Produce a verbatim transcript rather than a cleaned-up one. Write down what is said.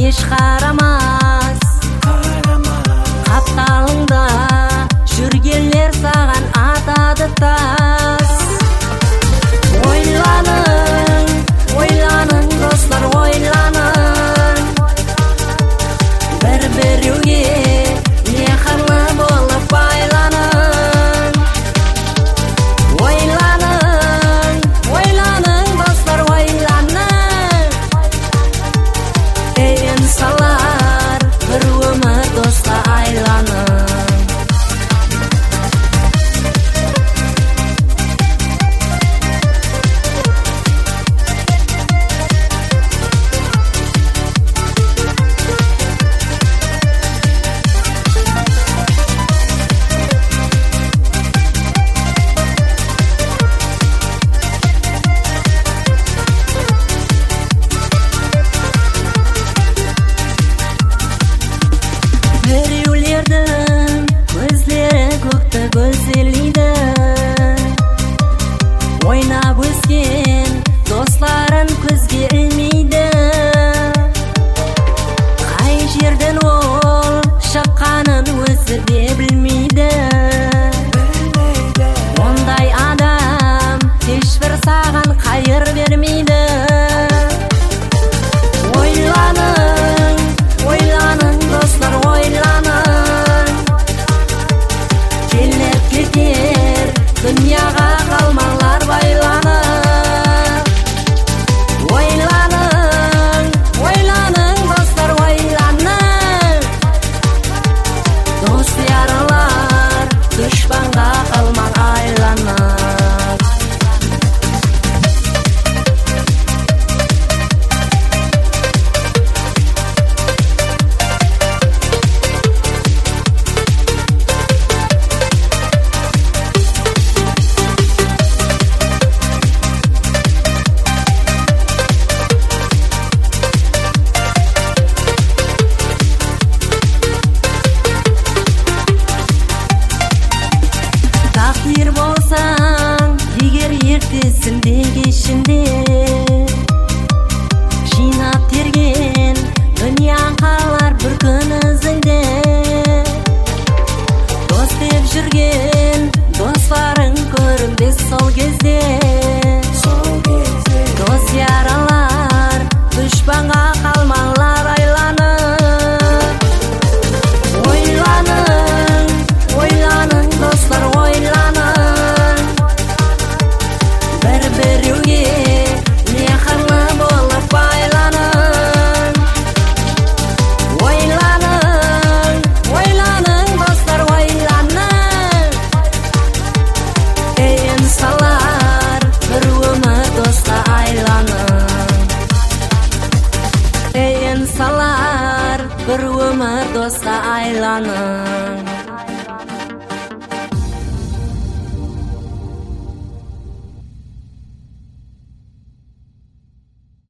еш қарамас, қапталыңда жүргенлер саған атады тас. Ойланың, ойланың достар, ойланың, бір-біреуге мехірлі болып байланың. Ойланың, ойланың достар, ойланың, ей инсанлар, бір өмір доста айланың. Біреулердің көздері көкті көздерлейді, ойнап өскен достарын көзге ілмейді. Қай жерден ол шыққанын өзі де білмейді. Ондай адам ешбір саған қайыр бермейді. Ойланың, ойланың достар, ойланың, келіп кетер дүнияға қалмаңлар байланып. Ойланың, ойланың достар, ойланың, дос яралар дұшпанға қалмаң айланып. Тақдир болсаң, егер ертесінде кешінде, жинап терген дүнияң қалар бір күн ізіңде. Дос деп жүрген достарың көрінбес сол кезде. Дос яралар дұшпанға қалмаңлар айланып. Ойланың, ойланың достар, ойланың, бір-біреуге мехірлі болып байланың. Ойланың, ойланың достар, ойланың, ей инсанлар, бір өмір доста айланың. Ей инсанлар, бір өмір доста айланың.